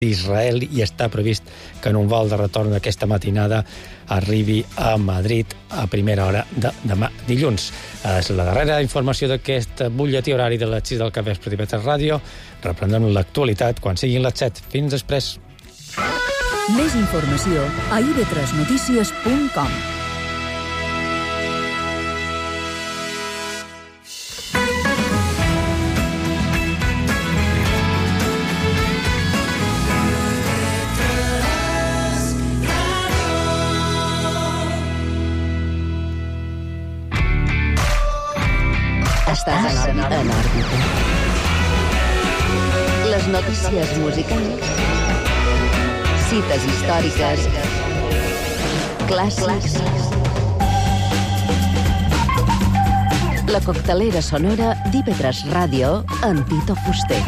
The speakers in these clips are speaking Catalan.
Israel i està previst que en un vol de retorn d'aquesta matinada arribi a Madrid a primera hora de demà dilluns. És la darrera informació d'aquest butlletí horari de les 6 del capvespre d'IV3 Ràdio. Reprendrem l'actualitat quan siguin les 7. Fins després. Més informació a ib3notícies.com. Estàs en òrbita. Les notícies musicals, cites històriques, clàssics. La coctelera sonora d'IV3 Ràdio amb Tito Fuster.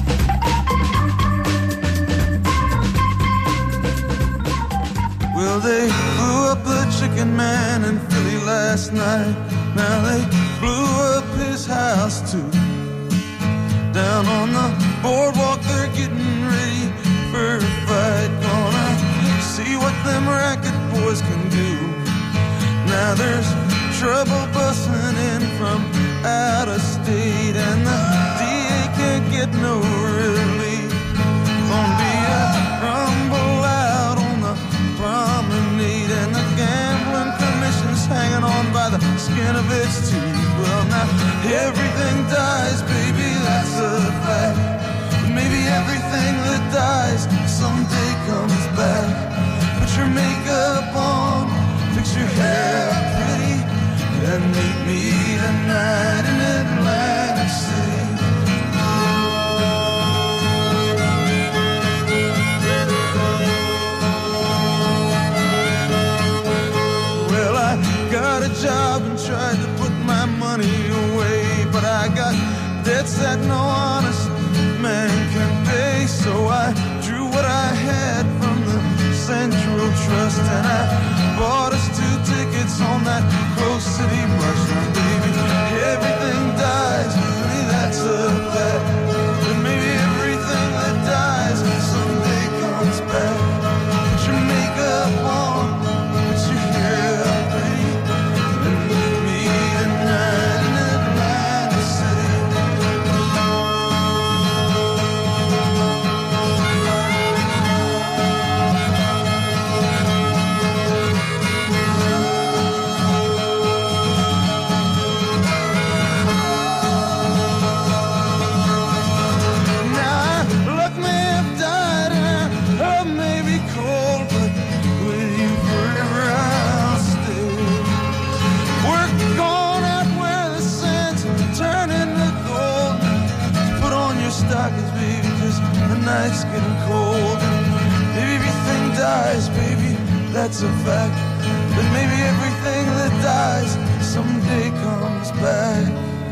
Well, they blew up the chicken man in Philly last night. Now they blew up his house too. Down on the boardwalk they're getting ready for a fight. Gonna see what them racket boys can do. Now there's trouble busting in from out of state, and the DA can't get no relief. Gonna be a rumble out on the promenade, and the gambling commission's hanging on by the skin of its teeth. Well, now everything dies, baby, that's a fact. But maybe everything that dies someday comes back. Put your makeup on, fix your hair pretty, and meet me tonight in Atlantic City. Got a job and tried to put my money away, but I got debts that no honest man can pay. So I drew what I had from the Central Trust, and I bought us 2 tickets on that Coast City bus. Now, baby, everything dies, honey, that's a fact. But maybe everything that dies someday comes back. Put your makeup on, put your hair up, baby, and meet me tonight in Atlantic City. Now, luck may have died and I may be cold, but with you forever I'll stay. We're going out where the sands turn into gold. Put on your stockings, baby, 'cause the night's getting cold. And maybe everything dies, baby, that's a fact. But maybe everything that dies someday comes back.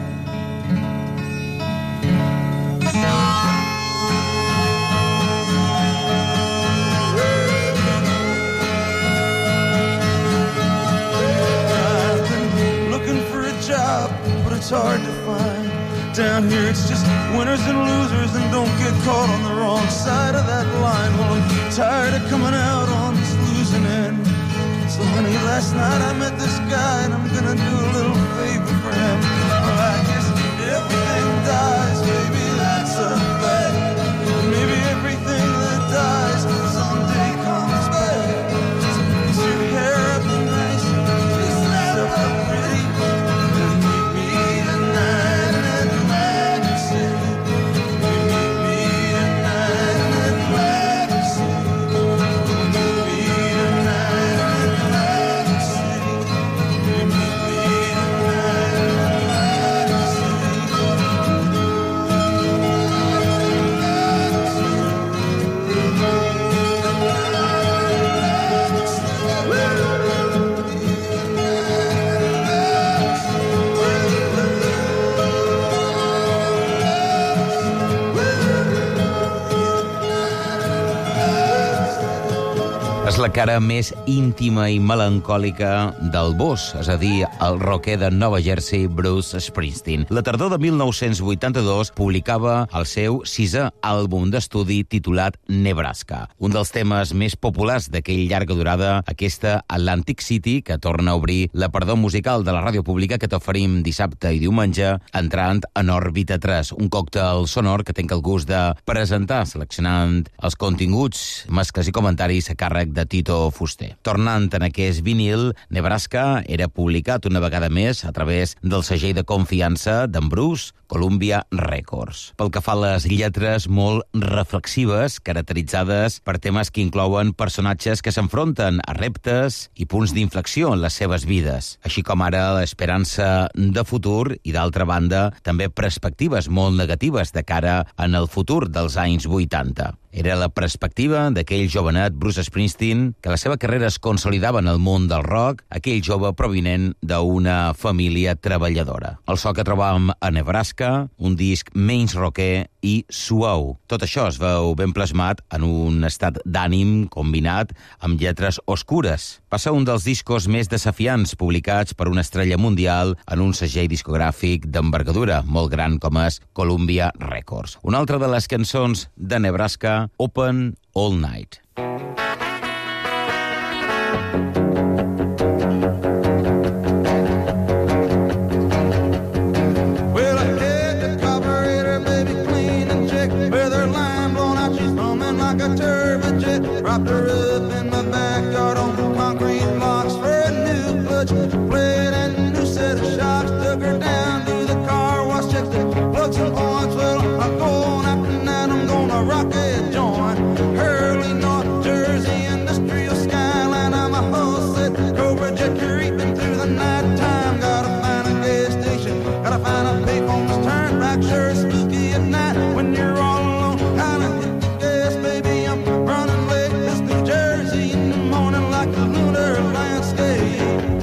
I've been looking for a job, but it's hard to find. Down here it's just winners and losers, and don't get caught on the wrong side of that line. Well, I'm tired of coming out on this losing end. So honey, last night I met this guy, and I'm gonna do a little favor for him. Well, I guess everything dies, baby, that's a fact. Maybe everything that dies someday comes back. So fix your hair up nice, fix yourself up pretty, and meet me tonight in Atlantic City. Meet me tonight in Atlantic City. Meet me tonight in Atlantic City. Meet me tonight in Atlantic City. És la cara més íntima i melancòlica del boss, és a dir, el rocker de Nova Jersey, Bruce Springsteen. La tardor de 1982 publicava el seu 6è àlbum d'estudi titulat Nebraska. Un dels temes més populars d'aquell llarga durada, aquesta Atlantic City, que torna a obrir l'aparador musical de la ràdio pública que t'oferim dissabte i diumenge, entrant en òrbita 3, un còctel sonor que tenc el gust de presentar, seleccionant els continguts, mescles i comentaris a càrrec de Tito Fuster. Tornant en aquest vinil, Nebraska era publicat una vegada més a través del segell de confiança d'en Bruce, Columbia Records. Pel que fa a les lletres molt reflexives, caracteritzades per temes que inclouen personatges que s'enfronten a reptes i punts d'inflexió en les seves vides, així com ara l'esperança de futur i, d'altra banda, també perspectives molt negatives de cara en el futur dels anys 80. Era la perspectiva d'aquell jovenet Bruce Springsteen, que la seva carrera es consolidava en el món del rock, aquell jove provinent d'una família treballadora. El so que trobàvem a Nebraska, un disc menys rocker i suau. Tot això es veu ben plasmat en un estat d'ànim combinat amb lletres oscures. Passa un dels discos més desafiants publicats per una estrella mundial en un segell discogràfic d'envergadura molt gran com és Columbia Records. Una altra de les cançons de Nebraska, Open All Night. Well, I hit the carburetor, baby, clean and check. With her line blown out, she's foaming like a turbojet. Propped her up in my backyard on concrete blocks for a new clutch plate and a new set of shocks. Took her down to the car wash, checked the plugs and points. Well, I'm going after that, I'm gonna rock a joint. Early North Jersey industrial skyline, I'm a whole set Cobra jet creeping through the night time. Gotta find a gas station, gotta find a payphone that's turned back. Sure it's spooky at night when you're all alone. Gotta hit the gas, baby, I'm running late. This New Jersey in the morning like a lunar landscape.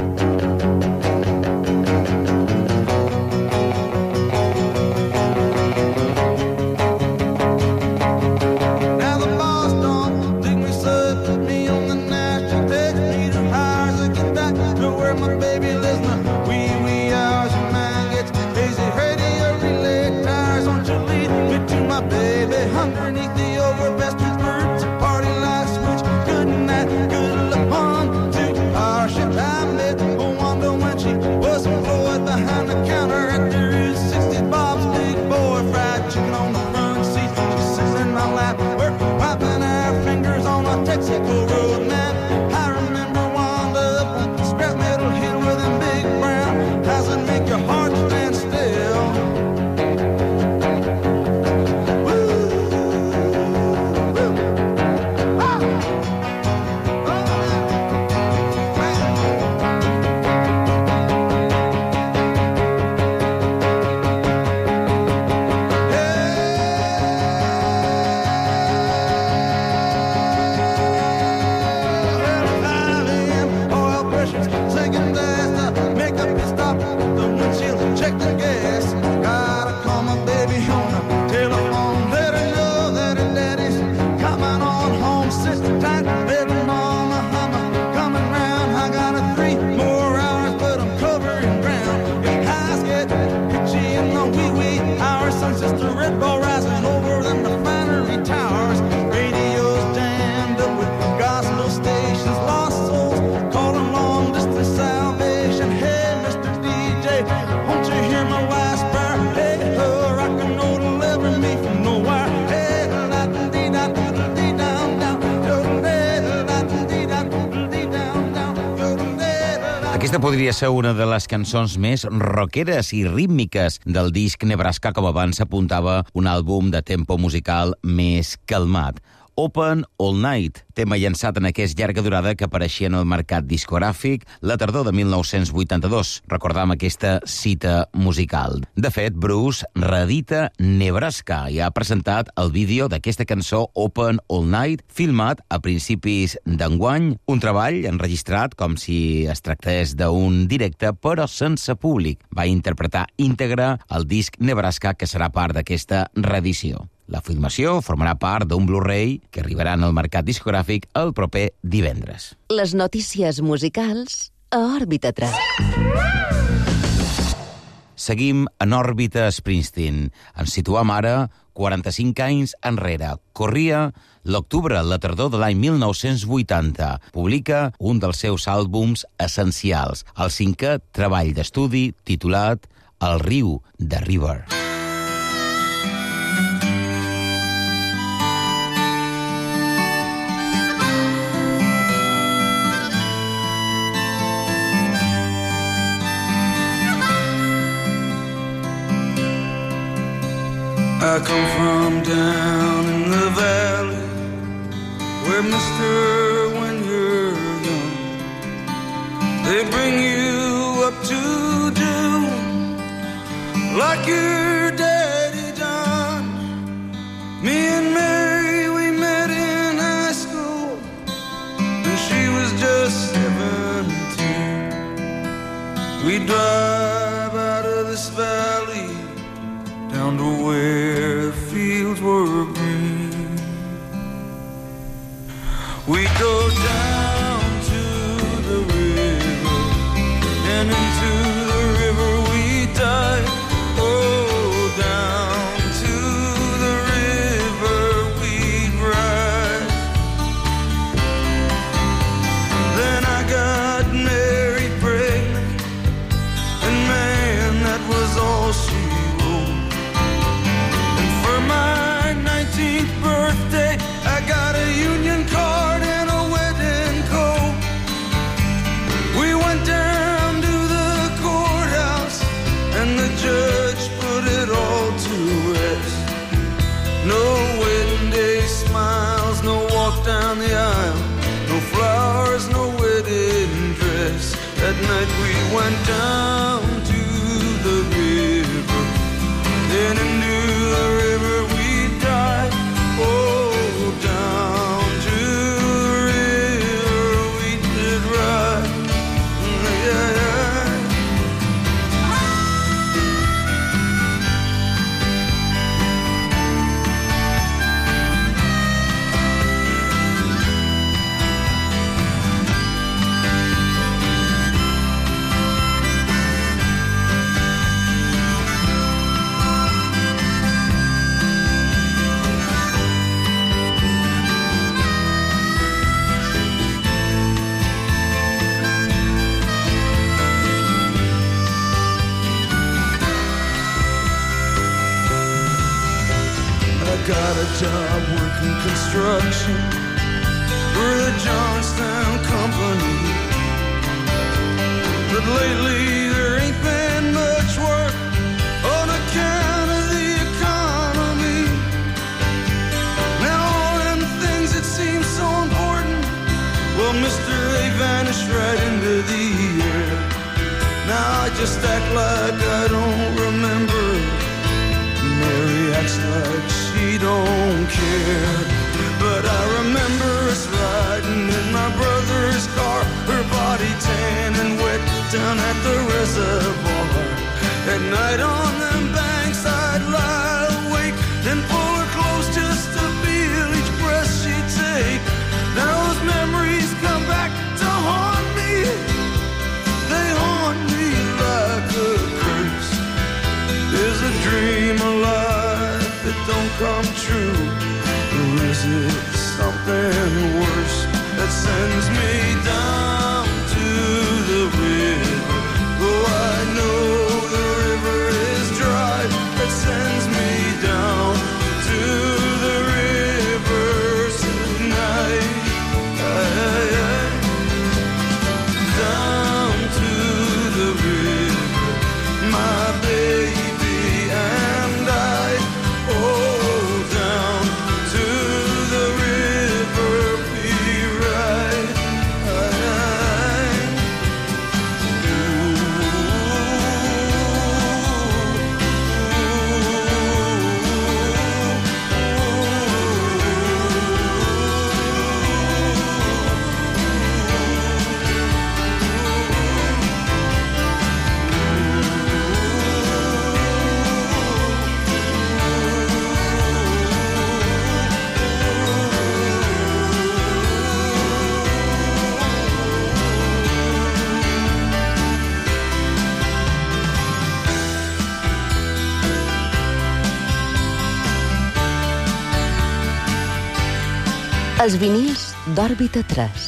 Now the boss don't dig me, so put me on the national. Takes me to hires to get back to where my baby lives. Now wee hours your mind gets hazy. Radio relay tires, won't you lead me to my baby underneath the overvested birds? Party like switch, good night, good luck on to our ship. I met Wanda when she was employed behind the counter at the Route 60. Bob's big boy, fried chicken on the front seat. She's sitting in my lap, we're popping our fingers on a Texaco road map. I remember Wanda up on Scrap Metal Hill with them big brown. Does it make your heart stand still? Woo! Woo! Ah! Oil pressure's sinking fast. Make up your stop the windshield, check the gas. Gotta call my baby on the telephone, let her know that her daddy's coming on home. Sit tight, little mama, I'm coming round. I got 3 more hours, but I'm covering ground. If eyes get itchy in the wee hours, sun's just a red ball rising over them refinery towers. Radio's jammed up with gospel stations, lost souls calling long distance salvation. Hey, Mr. DJ, won't you hear my wife's prayer? Hey, her rock and roll deliver me from nowhere. Hey, la-da-dee-da-dee-da-dee-down, down, yo-da-dee-da-dee-da-dee-down, down, yo-da-dee-da-da. Aquesta podria ser una de les cançons més rockeres i rítmiques del disc Nebraska, com abans apuntava un àlbum de tempo musical més calmat. Open All Night, tema llançat en aquesta llarga durada que apareixia en el mercat discogràfic la tardor de 1982. Recordam aquesta cita musical. De fet, Bruce reedita Nebraska i ha presentat el vídeo d'aquesta cançó Open All Night, filmat a principis d'enguany, un treball enregistrat com si es tractés d'un directe però sense públic. Va interpretar íntegre el disc Nebraska, que serà part d'aquesta reedició. La filmació formarà part d'un Blu-ray que arribarà al mercat discogràfic el proper divendres. Les notícies musicals a Òrbita 3. Seguim en òrbita Springsteen. Ens situam ara 45 anys enrere. Corria l'octubre, la tardor de l'any 1980. Publica un dels seus àlbums essencials, el 5è treball d'estudi titulat El riu de River. I come from down in the valley where, mister, when you're young, they bring you up to do like your daddy done. Me and Mary, we met in high school when she was just 17. We drive out of this valley down to where the fields were green. We go down to the river, and into the river we dive. Oh, down to the river we ride. Then I got married pregnant, and man, that was all she wrote. My 19th birthday, I got a union card and a wedding coat. We went down to the courthouse, and the judge put it all to rest. No wedding day smiles, no walk down the aisle, no flowers, no wedding dress. That night we went down to the river, then into the river we dive. Oh, down to the river we did ride. Yeah, yeah. Got a job working construction for the Johnstown Company, but lately there ain't been much work on account of the economy. Now all them things that seem so important, well, mister, they vanish right into the air. Now I just act like I don't remember. Mary acts like she don't care, but I remember us riding in my brother's car, her body tan and wet down at the reservoir. At night on them banks I'd lie awake and pull her close just to feel each breath she'd take. Now those memories come back to haunt me. They haunt me like a curse. Is a dream alive that don't come true, or is it something worse that sends me down to the river? Oh, I know the river is dry, that sends me down to the river tonight. Down to the river, my baby and I. Oh, Els vinils d'Òrbita 3.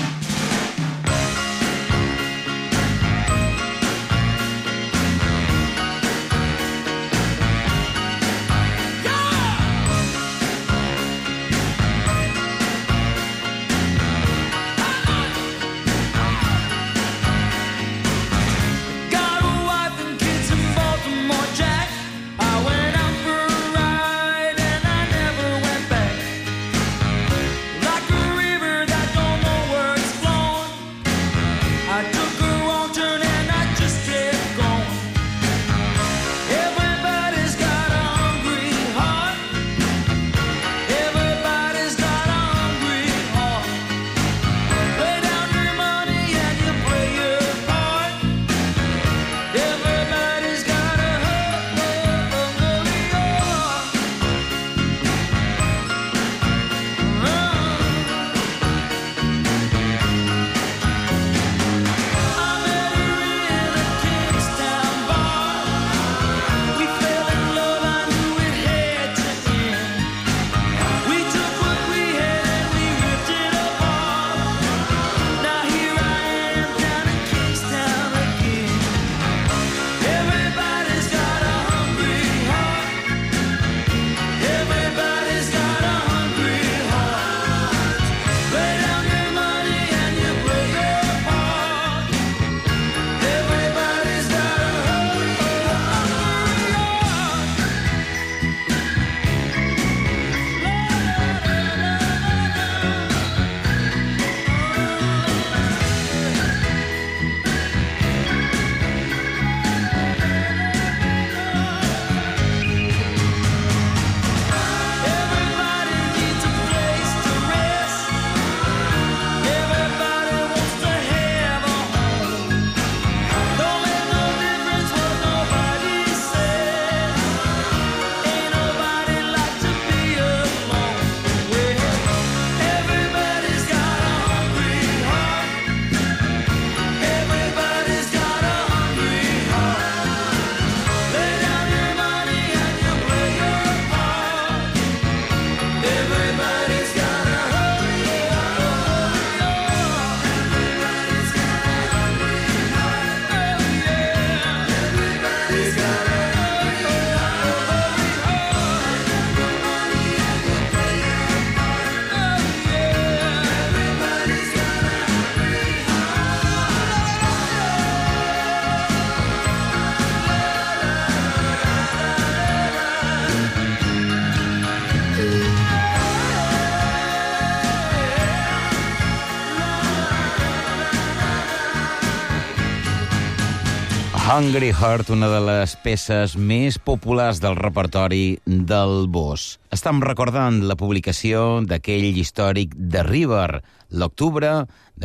Hungry Heart, una de les peces més populars del repertori del Boss. Estem recordant la publicació d'aquell històric The River, l'octubre de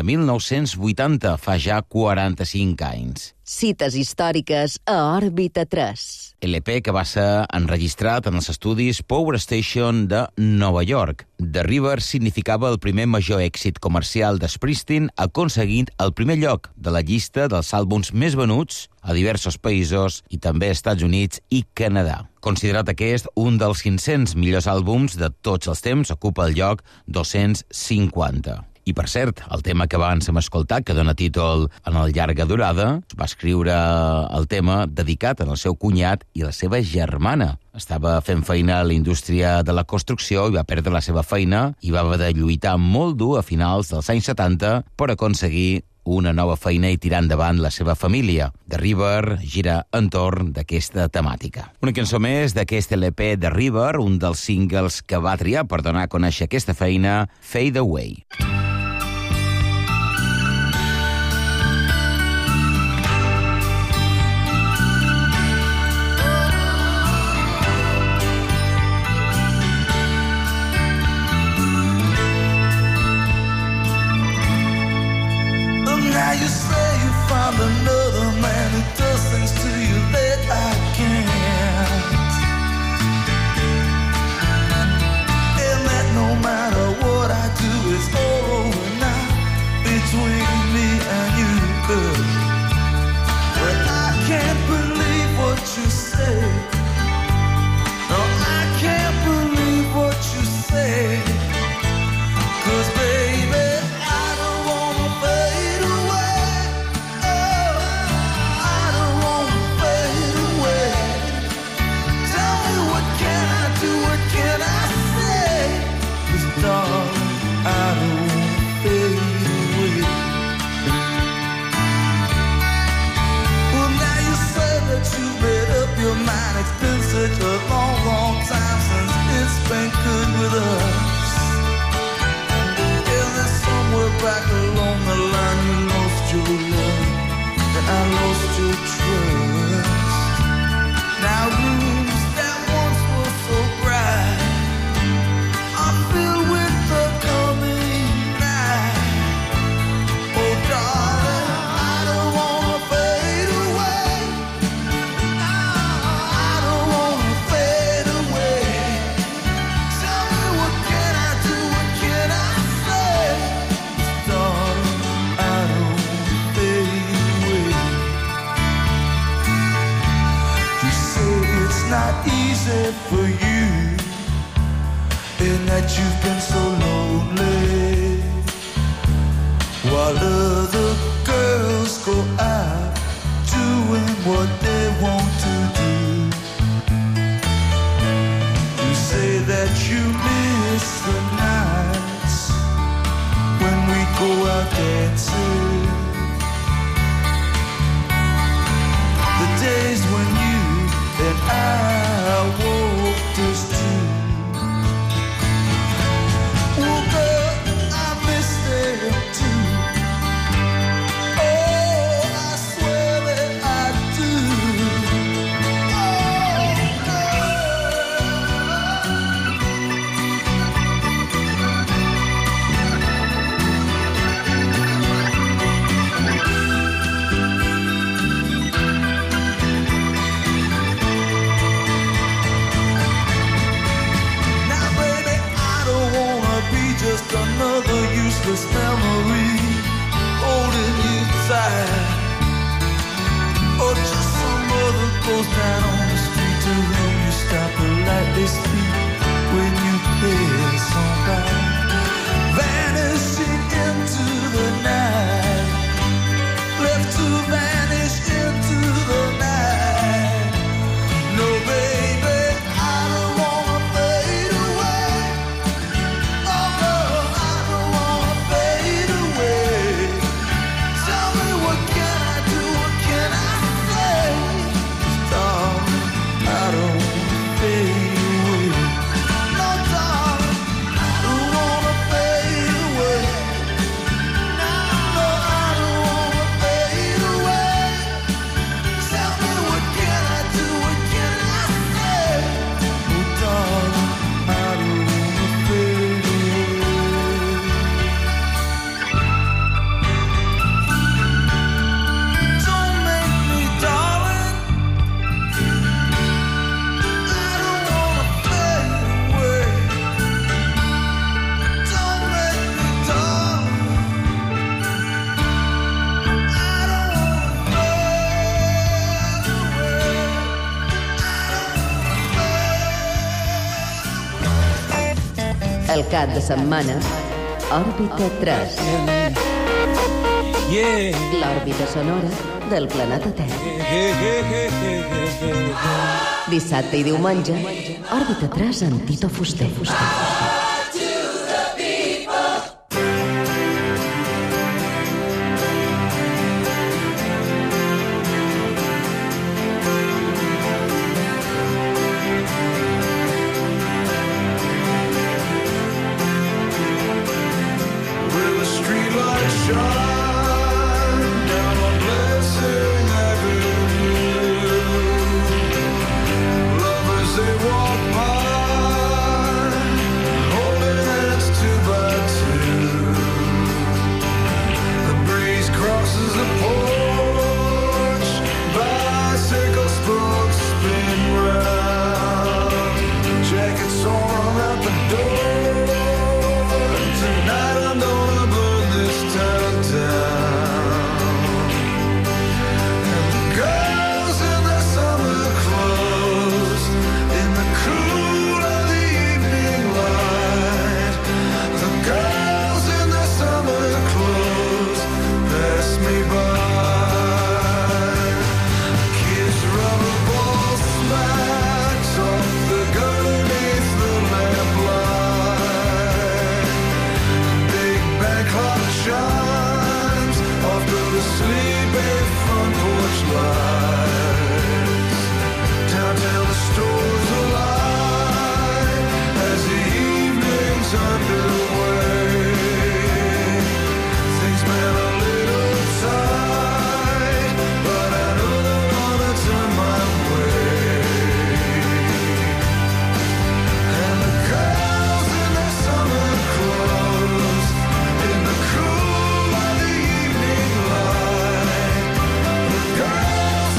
1980, fa ja 45 anys. Cites històriques a Òrbita 3. LP que va ser enregistrat en els estudis Power Station de Nova York. The River significava el primer major èxit comercial de Springsteen, aconseguint el primer lloc de la llista dels àlbums més venuts a diversos països i també Estats Units i Canadà. Considerat aquest un dels 500 millors àlbums de tots els temps, ocupa el lloc 250. I, per cert, el tema que abans hem escoltat, que dona títol en el llarga durada, va escriure el tema dedicat al seu cunyat i a la seva germana. Estava fent feina a la indústria de la construcció i va perdre la seva feina i va haver de lluitar molt dur a finals dels anys 70 per aconseguir una nova feina i tirar endavant la seva família. The River gira entorn d'aquesta temàtica. Una cançó més d'aquest LP The River, un dels singles que va triar per donar a conèixer aquesta feina, Fade Away. Now you say you found another man who does things to you that I can't, and that no matter what I do it's all over now between me and you, girl. Well, I can't believe what you say. No, I can't believe what you say. while other girls go out doing what they want to do. You say that you miss the nights when we go out dancing, the days when you and I walked us too. Oh girl, I miss them too. Oh, I swear that I do. Just another useless memory holding you tight, or just some other goes down on the street to whom you stop politely speak when you pass on by, vanishing into the night, left to vanish into the night. No, baby, I don't wanna fade away. El cap de setmana, Òrbita 3. L'òrbita sonora del planeta Terra. Dissabte i diumenge, Òrbita 3 amb Tito Fuster. Girls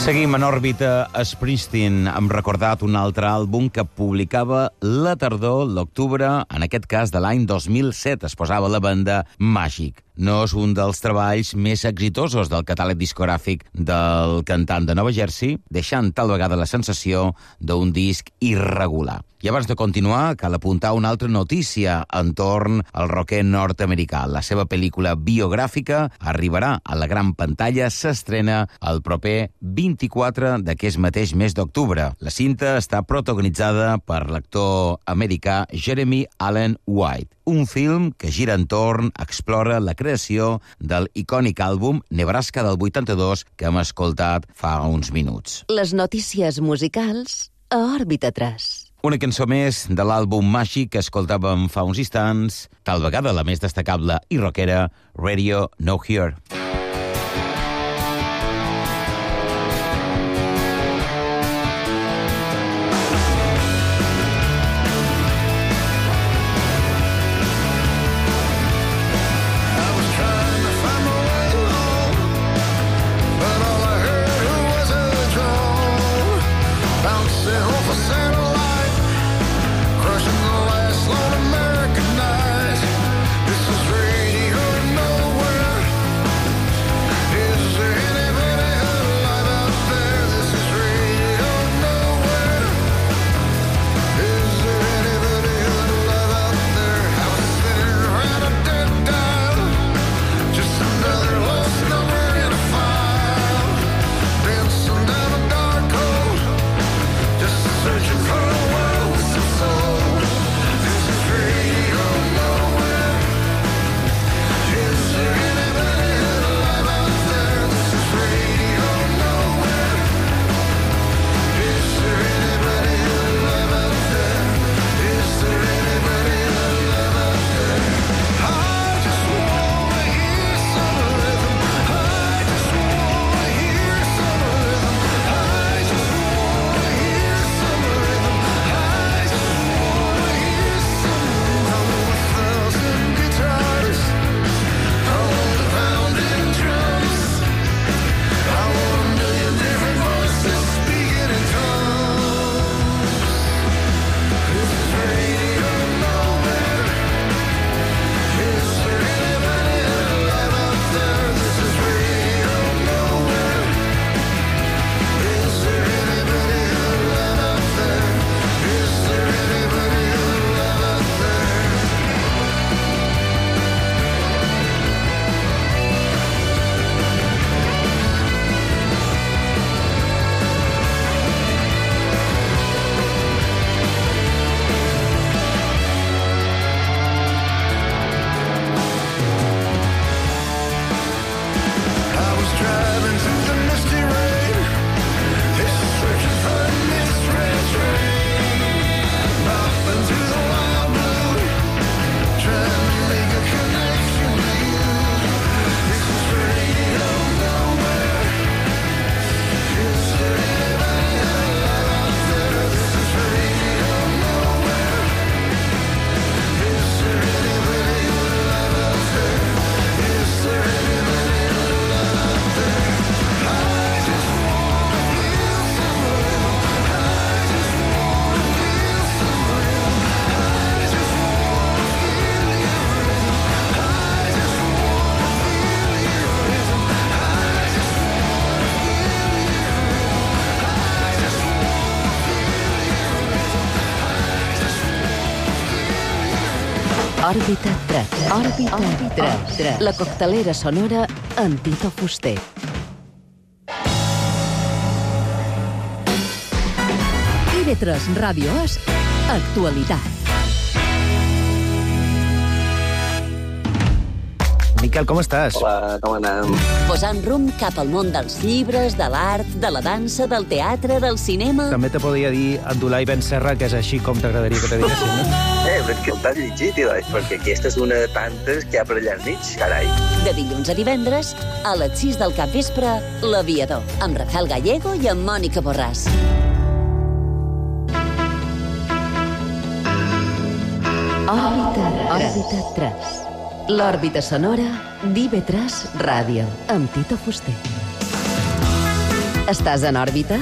Seguim en òrbita Springsteen. Hem recordat un altre àlbum que publicava la tardor, l'octubre, en aquest cas de l'any 2007. Es posava la banda Magic. No és un dels treballs més exitosos del catàleg discogràfic del cantant de Nova Jersey, deixant tal vegada la sensació d'un disc irregular. I abans de continuar, cal apuntar una altra notícia entorn al rocker nord-americà. La seva pel·lícula biogràfica arribarà a la gran pantalla, s'estrena el proper 24 d'aquest mateix mes d'octubre. La cinta està protagonitzada per l'actor americà Jeremy Allen White. Un film que gira entorn, explora la creació del icònic àlbum Nebraska del 82 que hem escoltat fa uns minuts. Les notícies musicals a Òrbita 3. Una cançó més de l'àlbum Magic que escoltàvem fa uns instants, tal vegada la més destacable i rockera, Radio No Here. Òrbita 3. Òrbita 3. La coctelera sonora amb Tito Fuster. TV3 Ràdio És Actualitat. Miquel, com estàs? Hola, com anem? Posant rumb cap al món dels llibres, de l'art, de la dansa, del teatre, del cinema... També te podria dir Abdulai Ben Serra, que és així com t'agradaria que te diguessin, no? Però és que el t'has llegit, perquè aquesta és una de tantes que hi ha per allà enmig, carai. De dilluns a divendres, a les 6 del capvespre, L'Aviador, amb Rafael Gallego i amb Mònica Borràs. Òrbita 3. L'òrbita sonora d'IV3 Ràdio, amb Tito Fuster. Estàs en òrbita?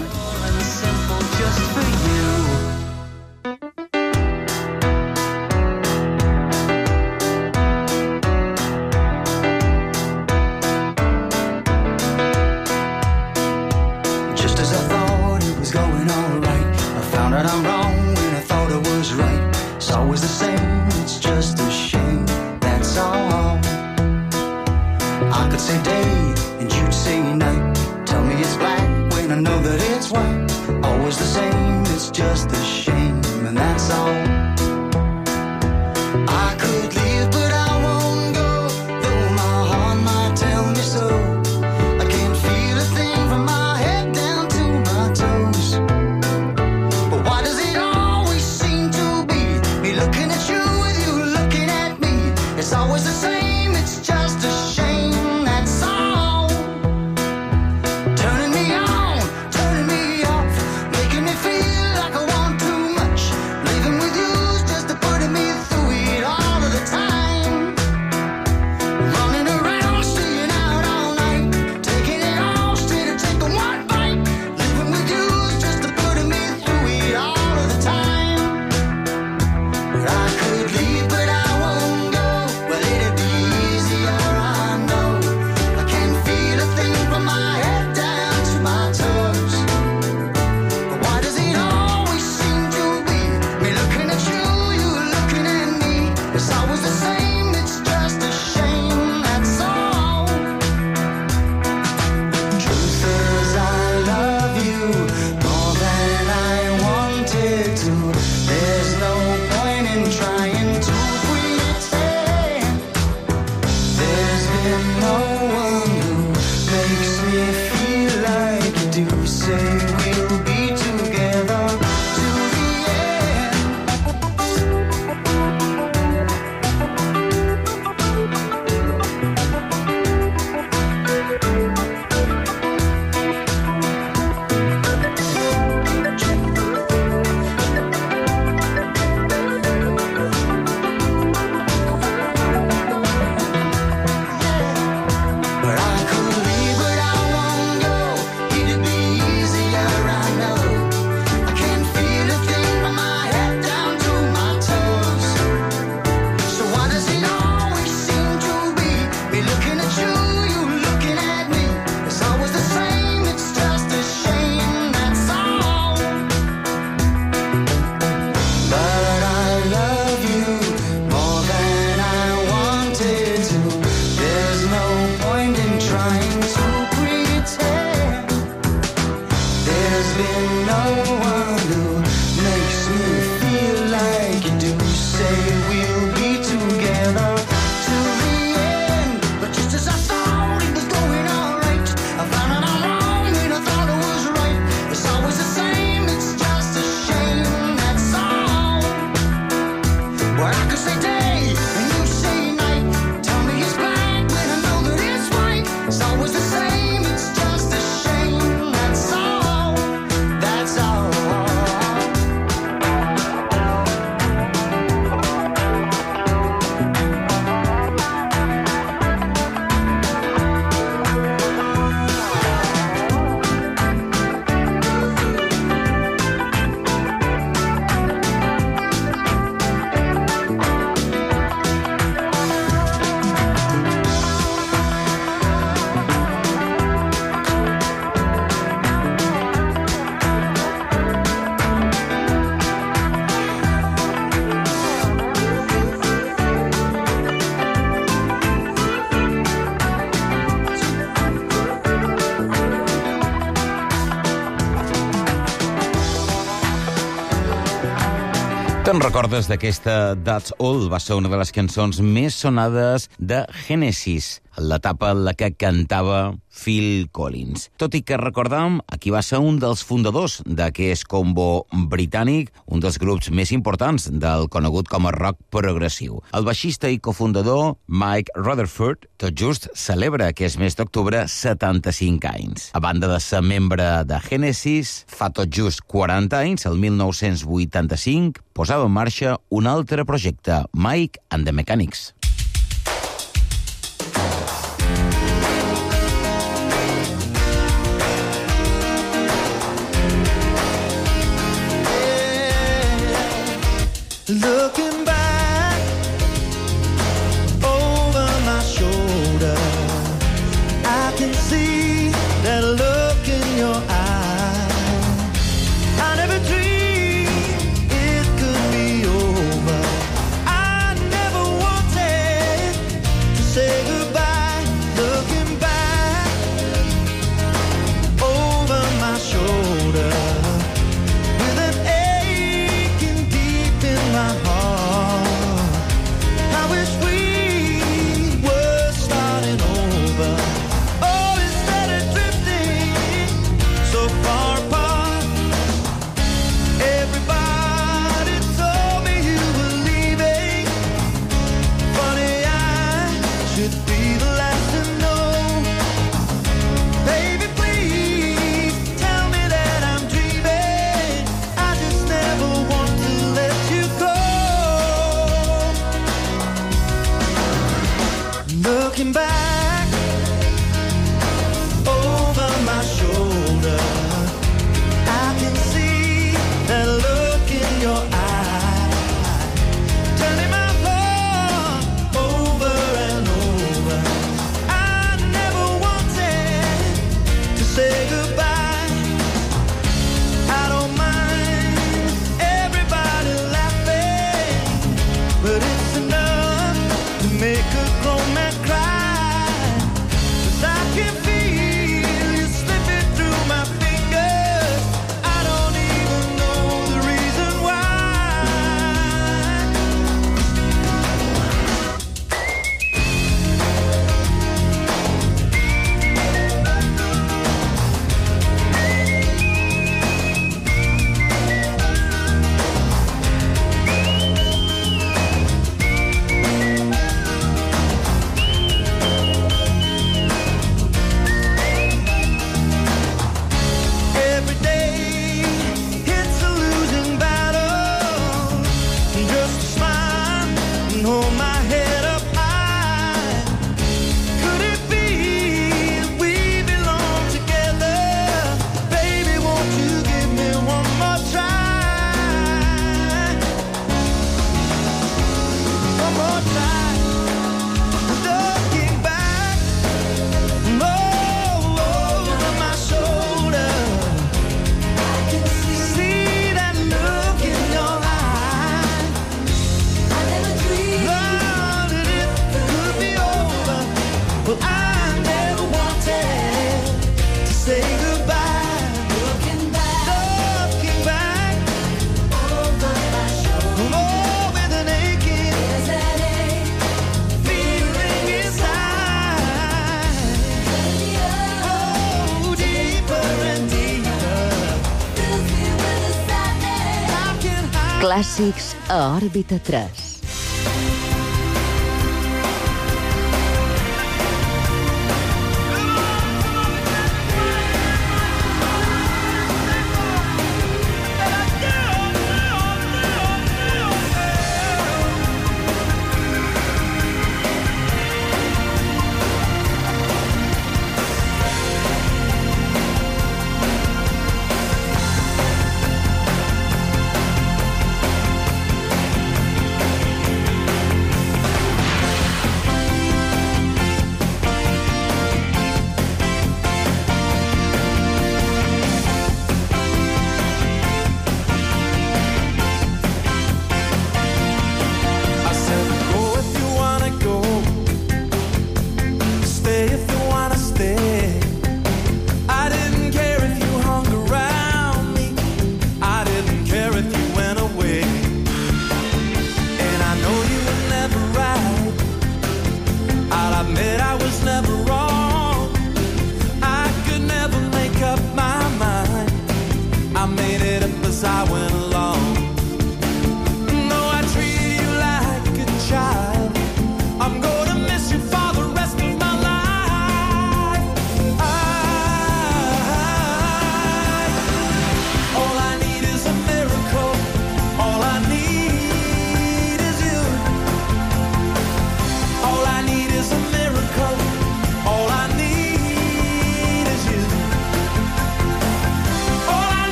Te'n recordes d'aquesta That's All? Va ser una de les cançons més sonades de Genesis, l'etapa en la que cantava Phil Collins. Tot i que recordam, aquí va ser un dels fundadors d'aquest combo britànic, un dels grups més importants del conegut com a rock progressiu. El baixista i cofundador Mike Rutherford tot just celebra aquest mes d'octubre 75 anys. A banda de ser membre de Genesis, fa tot just 40 anys, el 1985, posava en marxa un altre projecte, Mike and the Mechanics. Looking back over my shoulder, I can see that look in your eye. I never dreamed it could be over. I never wanted to say goodbye. Looking back over my shoulder, with an aching deep in my heart. I wish we were starting over. Oh, instead of drifting so far apart. Everybody told me you were leaving. Funny, I should be the last to know. Baby, please tell me that I'm dreaming. I just never want to let you go. Looking back over my shoulder, I can see that look in your eye, turning my heart over and over. I never wanted to say goodbye. I don't mind everybody laughing, but it's enough to make a grown man cry. 'Cause I can feel you slipping through my fingers. I don't even know the reason why. Every day it's a losing battle. Just smile and hold my head up high. Could it be that we belong together? Baby, won't you give me one more try? One more try. Looking back over my shoulder, I can see that look in your eye. I never dreamed that it could be over. Well, I never wanted to say goodbye. Looking back over my shoulder, oh, with an aching feeling inside. Oh, deeper and deeper. How can I Clàssics a òrbita 3.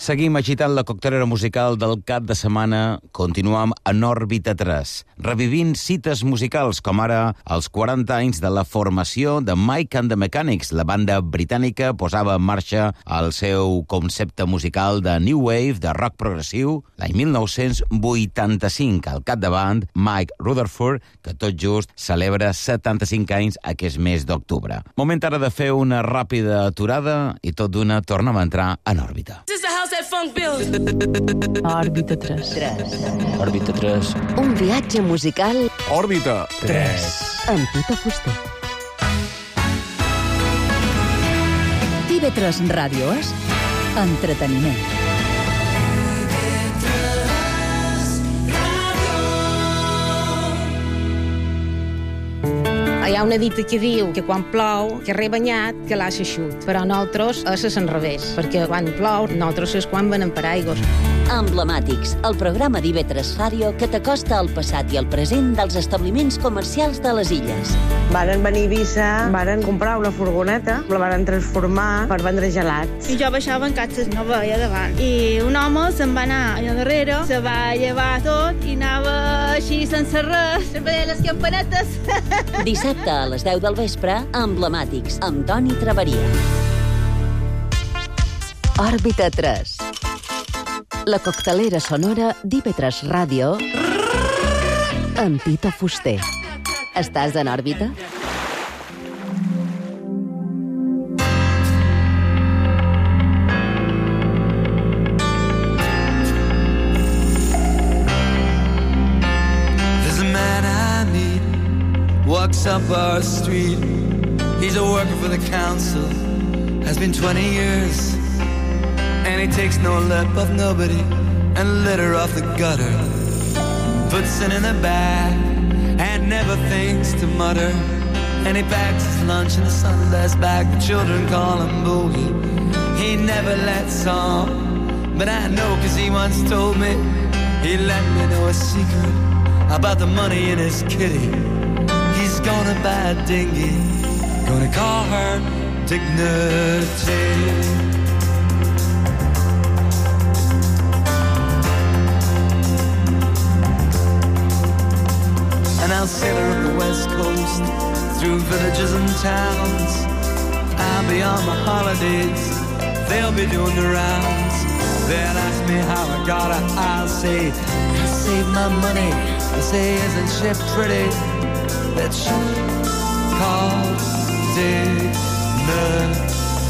Seguim agitant la coctelera musical del cap de setmana. Continuem en òrbita 3, revivint cites musicals, com ara els 40 anys de la formació de Mike and the Mechanics. La banda britànica posava en marxa el seu concepte musical de New Wave, de rock progressiu, l'any 1985. Al capdavant, Mike Rutherford, que tot just celebra 75 anys aquest mes d'octubre. Moment ara de fer una ràpida aturada i tot d'una tornem a entrar en òrbita. Òrbita 3. Òrbita 3. Un viatge musical Òrbita 3. amb Tito Fuster. TV3 Ràdio és entreteniment. Hi ha una dita que diu que quan plou, que rebanyat, que l'ha s'eixut. Però nosaltres és al revés, perquè quan plou, nosaltres és quan venem paraigües. Emblemàtics, el programa d'IV3 Ràdio que t'acosta al passat i al present dels establiments comercials de les illes. Varen venir a Eivissa, varen comprar una furgoneta, la varen transformar per vendre gelats. I jo baixava en catxes, no veia davant. I un home se'n va anar allà darrere, se va llevar tot i anava així sense res, veia les campanetes. Dissabte a les 10 del vespre, Emblemàtics, amb Toni Traveria. Òrbita 3. La coctelera sonora d'IV3 Ràdio amb Tito Fuster. Estàs en òrbita? There's a man I meet, walks up our street. He's a worker for the council, has been 20 years. And he takes no lip of nobody and litter off the gutter. Puts it in a bag and never thinks to mutter. And he packs his lunch in a Sunday bag. The children call him Boogie. He never lets on, but I know 'cause he once told me. He let me know a secret about the money in his kitty. He's gonna buy a dinghy, gonna call her Dignity. And I'll sail her up the west coast, through villages and towns. I'll be on my holidays, they'll be doing the rounds. They'll ask me how I got her, I'll say, I saved my money. I say, isn't she pretty? That ship called Dignity.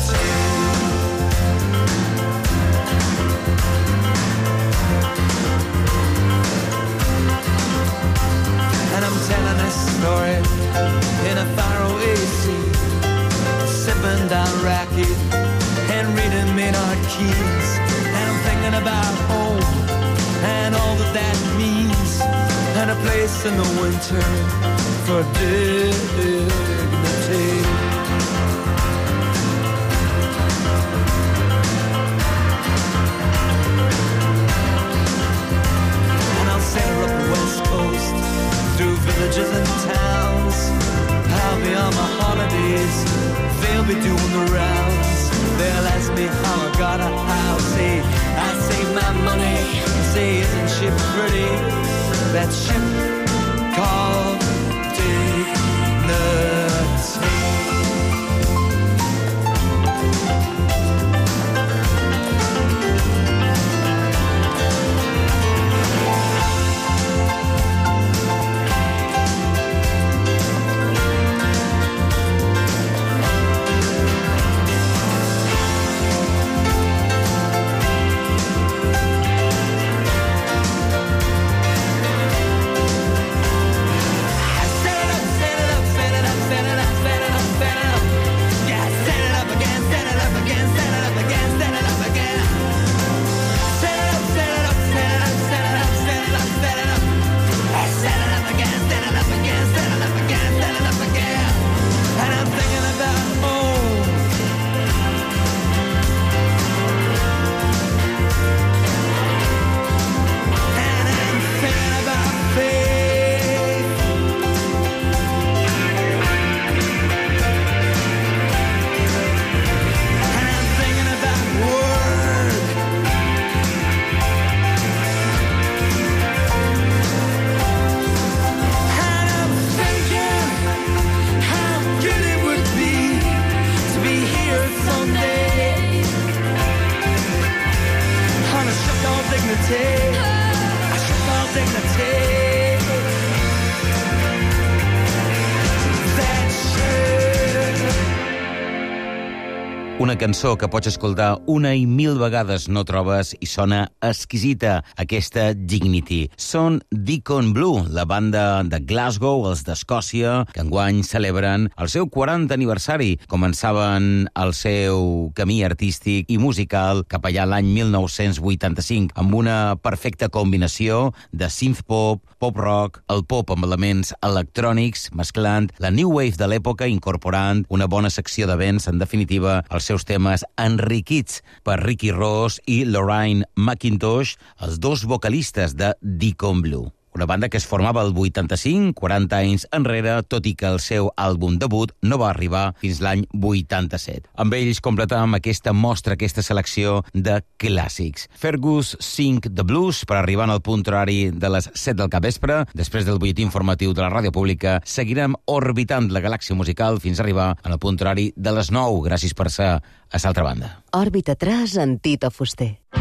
And I'm telling a story in a faraway sea, sipping down raki and reading Maynard Keynes. And I'm thinking about home and all that that means, and a place in the winter for dignity. And I'll sail up the west coast, through villages and towns. I'll be on my holidays, they'll be doing the rounds. They'll ask me how I got her, I'll say, I saved my money. Say, isn't she pretty? That ship called Dignity. Una cançó que pots escoltar una i mil vegades no trobes i sona exquisita, aquesta Dignity. Són Deacon Blue, la banda de Glasgow, els d'Escòcia, que enguany celebren el seu 40 aniversari. Començaven el seu camí artístic i musical cap allà l'any 1985, amb una perfecta combinació de synth-pop, pop-rock, el pop amb elements electrònics, mesclant la new wave de l'època, incorporant una bona secció de vents, en definitiva, els seus temes enriquits per Ricky Ross i Lorraine McIntosh, els dos vocalistes de Deacon Blue. Una banda que es formava el 85, 40 anys enrere, tot i que el seu àlbum debut no va arribar fins l'any 87. Amb ells completàvem aquesta mostra, aquesta selecció de clàssics. Fergus Sing the Blues, per arribar al punt horari de les 7 del capvespre. Després del butlletí informatiu de la ràdio pública, seguirem orbitant la galàxia musical fins a arribar al punt horari de les 9. Gràcies per ser a l'altra banda. Òrbita 3 amb Tito Fuster.